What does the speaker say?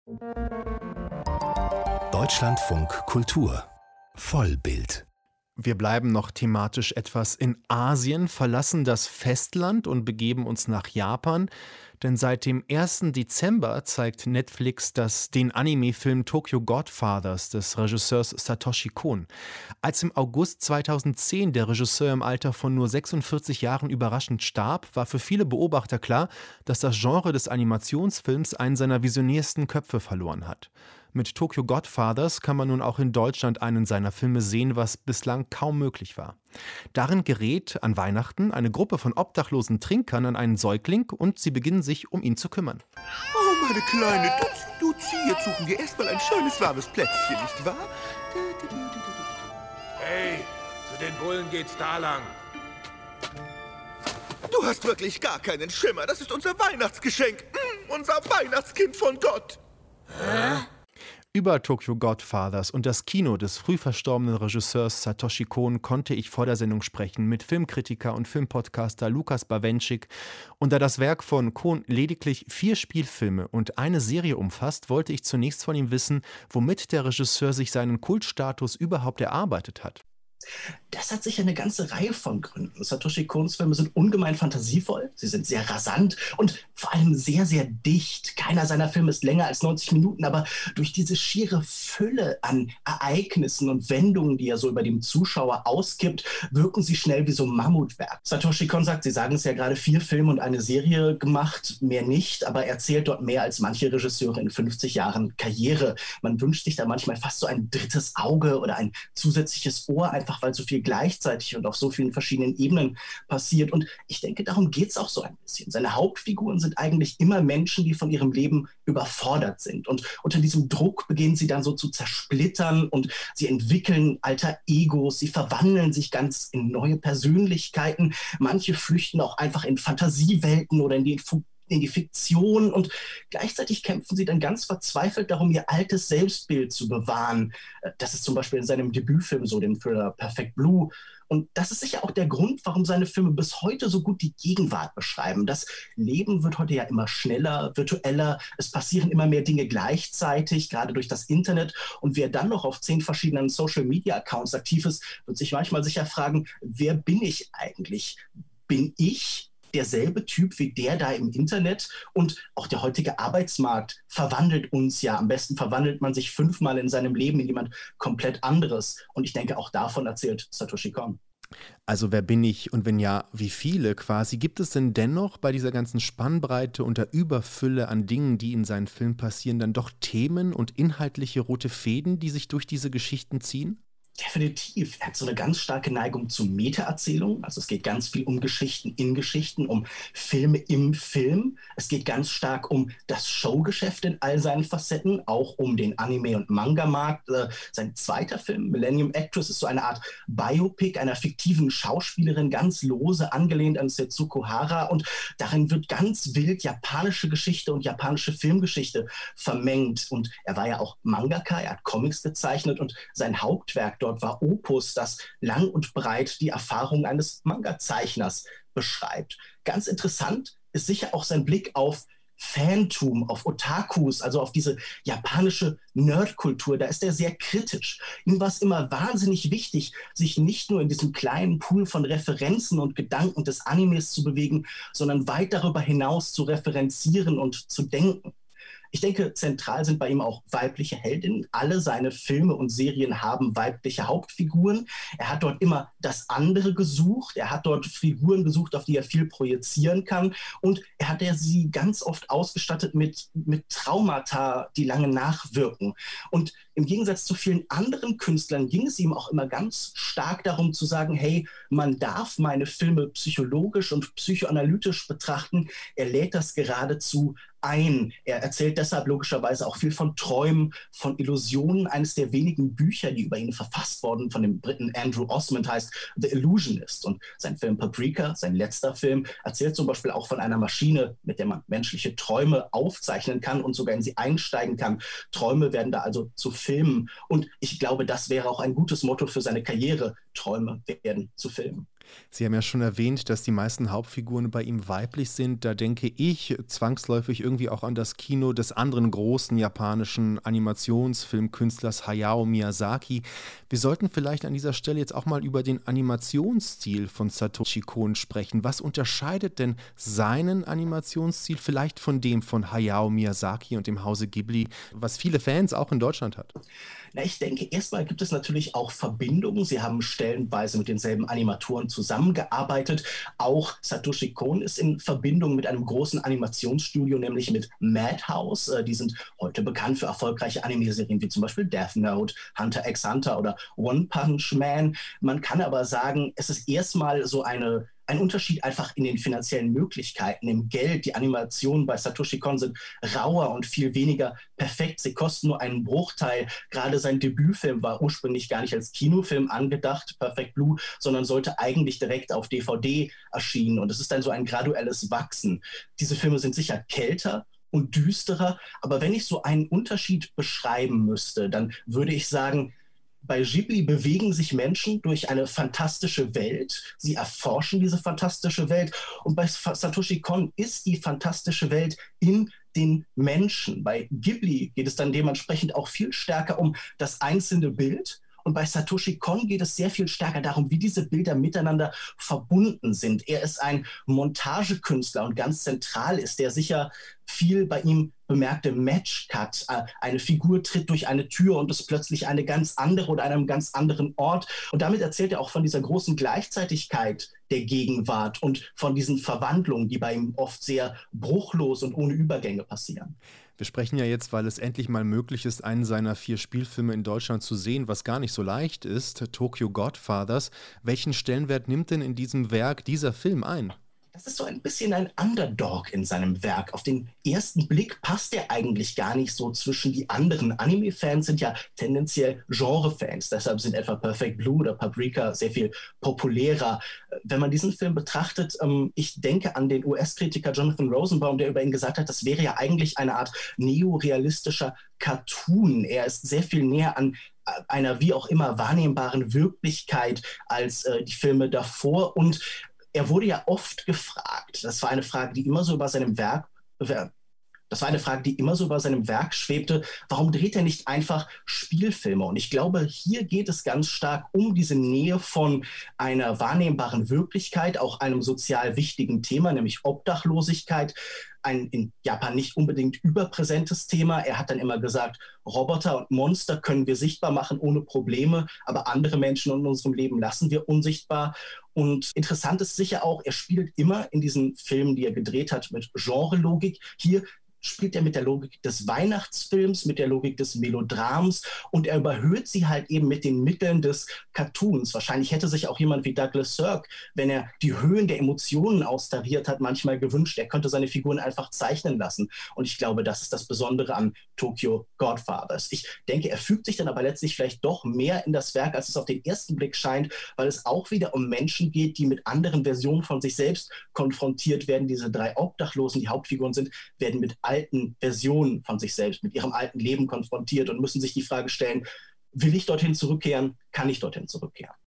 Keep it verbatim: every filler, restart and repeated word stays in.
Deutschlandfunk Kultur Vollbild. Wir bleiben noch thematisch etwas in Asien, verlassen das Festland und begeben uns nach Japan. Denn seit dem ersten Dezember zeigt Netflix das, den Anime-Film Tokyo Godfathers des Regisseurs Satoshi Kon. Als im August zweitausendzehn der Regisseur im Alter von nur sechsundvierzig Jahren überraschend starb, war für viele Beobachter klar, dass das Genre des Animationsfilms einen seiner visionärsten Köpfe verloren hat. Mit Tokyo Godfathers kann man nun auch in Deutschland einen seiner Filme sehen, was bislang kaum möglich war. Darin gerät an Weihnachten eine Gruppe von obdachlosen Trinkern an einen Säugling und sie beginnen sich um ihn zu kümmern. Oh, meine Kleine, du, du zieh, jetzt suchen wir erstmal ein schönes, warmes Plätzchen, nicht wahr? Hey, zu den Bullen geht's da lang. Du hast wirklich gar keinen Schimmer. Das ist unser Weihnachtsgeschenk. Mm, unser Weihnachtskind von Gott. Hä? Über Tokyo Godfathers und das Kino des früh verstorbenen Regisseurs Satoshi Kon konnte ich vor der Sendung sprechen mit Filmkritiker und Filmpodcaster Lukas Bawenschik. Und da das Werk von Kon lediglich vier Spielfilme und eine Serie umfasst, wollte ich zunächst von ihm wissen, womit der Regisseur sich seinen Kultstatus überhaupt erarbeitet hat. Das hat sicher eine ganze Reihe von Gründen. Satoshi Kons Filme sind ungemein fantasievoll, sie sind sehr rasant und vor allem sehr, sehr dicht. Keiner seiner Filme ist länger als neunzig Minuten, aber durch diese schiere Fülle an Ereignissen und Wendungen, die er so über dem Zuschauer ausgibt, wirken sie schnell wie so ein Mammutwerk. Satoshi Kon sagt, Sie sagen es ja gerade, vier Filme und eine Serie gemacht, mehr nicht, aber er zählt dort mehr als manche Regisseure in fünfzig Jahren Karriere. Man wünscht sich da manchmal fast so ein drittes Auge oder ein zusätzliches Ohr, einfach weil so viel gleichzeitig und auf so vielen verschiedenen Ebenen passiert. Und ich denke, darum geht es auch so ein bisschen. Seine Hauptfiguren sind eigentlich immer Menschen, die von ihrem Leben überfordert sind. Und unter diesem Druck beginnen sie dann so zu zersplittern und sie entwickeln alter Egos, sie verwandeln sich ganz in neue Persönlichkeiten. Manche flüchten auch einfach in Fantasiewelten oder in die in die Fiktion und gleichzeitig kämpfen sie dann ganz verzweifelt darum, ihr altes Selbstbild zu bewahren. Das ist zum Beispiel in seinem Debütfilm so, dem Thriller Perfect Blue. Und das ist sicher auch der Grund, warum seine Filme bis heute so gut die Gegenwart beschreiben. Das Leben wird heute ja immer schneller, virtueller. Es passieren immer mehr Dinge gleichzeitig, gerade durch das Internet. Und wer dann noch auf zehn verschiedenen Social-Media-Accounts aktiv ist, wird sich manchmal sicher fragen, wer bin ich eigentlich? Bin ich derselbe Typ wie der da im Internet? Und auch der heutige Arbeitsmarkt verwandelt uns ja. Am besten verwandelt man sich fünfmal in seinem Leben in jemand komplett anderes. Und ich denke, auch davon erzählt Satoshi Kon. Also wer bin ich und wenn ja, wie viele quasi? Gibt es denn dennoch bei dieser ganzen Spannbreite und der Überfülle an Dingen, die in seinen Filmen passieren, dann doch Themen und inhaltliche rote Fäden, die sich durch diese Geschichten ziehen? Definitiv. Er hat so eine ganz starke Neigung zu Meta-Erzählungen. Also es geht ganz viel um Geschichten in Geschichten, um Filme im Film. Es geht ganz stark um das Showgeschäft in all seinen Facetten, auch um den Anime- und Manga-Markt. Äh, sein zweiter Film, Millennium Actress, ist so eine Art Biopic einer fiktiven Schauspielerin, ganz lose angelehnt an Setsuko Hara. Und darin wird ganz wild japanische Geschichte und japanische Filmgeschichte vermengt. Und er war ja auch Mangaka, er hat Comics gezeichnet und sein Hauptwerk dort war Opus, das lang und breit die Erfahrung eines Manga-Zeichners beschreibt. Ganz interessant ist sicher auch sein Blick auf Fantum, auf Otakus, also auf diese japanische Nerdkultur. Da ist er sehr kritisch. Ihm war es immer wahnsinnig wichtig, sich nicht nur in diesem kleinen Pool von Referenzen und Gedanken des Animes zu bewegen, sondern weit darüber hinaus zu referenzieren und zu denken. Ich denke, zentral sind bei ihm auch weibliche Heldinnen. Alle seine Filme und Serien haben weibliche Hauptfiguren. Er hat dort immer das andere gesucht. Er hat dort Figuren gesucht, auf die er viel projizieren kann. Und er hat sie ganz oft ausgestattet mit, mit Traumata, die lange nachwirken. Und im Gegensatz zu vielen anderen Künstlern ging es ihm auch immer ganz stark darum zu sagen, hey, man darf meine Filme psychologisch und psychoanalytisch betrachten. Er lädt das geradezu ein. Er erzählt deshalb logischerweise auch viel von Träumen, von Illusionen. Eines der wenigen Bücher, die über ihn verfasst wurden, von dem Briten Andrew Osmond, heißt The Illusionist. Und sein Film Paprika, sein letzter Film, erzählt zum Beispiel auch von einer Maschine, mit der man menschliche Träume aufzeichnen kann und sogar in sie einsteigen kann. Träume werden da also zu Filmen. Und ich glaube, das wäre auch ein gutes Motto für seine Karriere. Träume werden zu Filmen. Sie haben ja schon erwähnt, dass die meisten Hauptfiguren bei ihm weiblich sind. Da denke ich zwangsläufig irgendwie auch an das Kino des anderen großen japanischen Animationsfilmkünstlers Hayao Miyazaki. Wir sollten vielleicht an dieser Stelle jetzt auch mal über den Animationsstil von Satoshi Kon sprechen. Was unterscheidet denn seinen Animationsstil vielleicht von dem von Hayao Miyazaki und dem Hause Ghibli, was viele Fans auch in Deutschland hat? Na, ich denke, erstmal gibt es natürlich auch Verbindungen. Sie haben stellenweise mit denselben Animatoren zusammengearbeitet. Auch Satoshi Kon ist in Verbindung mit einem großen Animationsstudio, nämlich mit Madhouse. Äh, Die sind heute bekannt für erfolgreiche Anime-Serien wie zum Beispiel Death Note, Hunter x Hunter oder One Punch Man. Man kann aber sagen, es ist erstmal so eine ein Unterschied einfach in den finanziellen Möglichkeiten, im Geld. Die Animationen bei Satoshi Kon sind rauer und viel weniger perfekt. Sie kosten nur einen Bruchteil. Gerade sein Debütfilm war ursprünglich gar nicht als Kinofilm angedacht, Perfect Blue, sondern sollte eigentlich direkt auf D V D erschienen. Und es ist dann so ein graduelles Wachsen. Diese Filme sind sicher kälter und düsterer. Aber wenn ich so einen Unterschied beschreiben müsste, dann würde ich sagen, bei Ghibli bewegen sich Menschen durch eine fantastische Welt. Sie erforschen diese fantastische Welt. Und bei Satoshi Kon ist die fantastische Welt in den Menschen. Bei Ghibli geht es dann dementsprechend auch viel stärker um das einzelne Bild. Und bei Satoshi Kon geht es sehr viel stärker darum, wie diese Bilder miteinander verbunden sind. Er ist ein Montagekünstler und ganz zentral ist der sicher viel bei ihm bemerkte Match-Cut. Eine Figur tritt durch eine Tür und ist plötzlich eine ganz andere oder an einem ganz anderen Ort. Und damit erzählt er auch von dieser großen Gleichzeitigkeit der Gegenwart und von diesen Verwandlungen, die bei ihm oft sehr bruchlos und ohne Übergänge passieren. Wir sprechen ja jetzt, weil es endlich mal möglich ist, einen seiner vier Spielfilme in Deutschland zu sehen, was gar nicht so leicht ist, Tokyo Godfathers. Welchen Stellenwert nimmt denn in diesem Werk dieser Film ein? Das ist so ein bisschen ein Underdog in seinem Werk. Auf den ersten Blick passt er eigentlich gar nicht so zwischen die anderen. Anime-Fans sind ja tendenziell Genre-Fans. Deshalb sind etwa Perfect Blue oder Paprika sehr viel populärer. Wenn man diesen Film betrachtet, ähm, ich denke an den U S-Kritiker Jonathan Rosenbaum, der über ihn gesagt hat, das wäre ja eigentlich eine Art neorealistischer Cartoon. Er ist sehr viel näher an einer wie auch immer wahrnehmbaren Wirklichkeit als äh, die Filme davor. Und er wurde ja oft gefragt, das war eine Frage, die immer so über seinem Werk, das war eine Frage, die immer so über seinem Werk schwebte, warum dreht er nicht einfach Spielfilme? Und ich glaube, hier geht es ganz stark um diese Nähe von einer wahrnehmbaren Wirklichkeit, auch einem sozial wichtigen Thema, nämlich Obdachlosigkeit. Ein in Japan nicht unbedingt überpräsentes Thema. Er hat dann immer gesagt, Roboter und Monster können wir sichtbar machen ohne Probleme, aber andere Menschen in unserem Leben lassen wir unsichtbar. Und interessant ist sicher auch, er spielt immer in diesen Filmen, die er gedreht hat, mit Genre-Logik. Hier spielt er mit der Logik des Weihnachtsfilms, mit der Logik des Melodrams und er überhöht sie halt eben mit den Mitteln des Cartoons. Wahrscheinlich hätte sich auch jemand wie Douglas Sirk, wenn er die Höhen der Emotionen austariert hat, manchmal gewünscht, er könnte seine Figuren einfach zeichnen lassen. Und ich glaube, das ist das Besondere an Tokyo Godfathers. Ich denke, er fügt sich dann aber letztlich vielleicht doch mehr in das Werk, als es auf den ersten Blick scheint, weil es auch wieder um Menschen geht, die mit anderen Versionen von sich selbst konfrontiert werden. Diese drei Obdachlosen, die Hauptfiguren sind, werden mit alten Versionen von sich selbst, mit ihrem alten Leben konfrontiert und müssen sich die Frage stellen, will ich dorthin zurückkehren? Kann ich dorthin zurückkehren?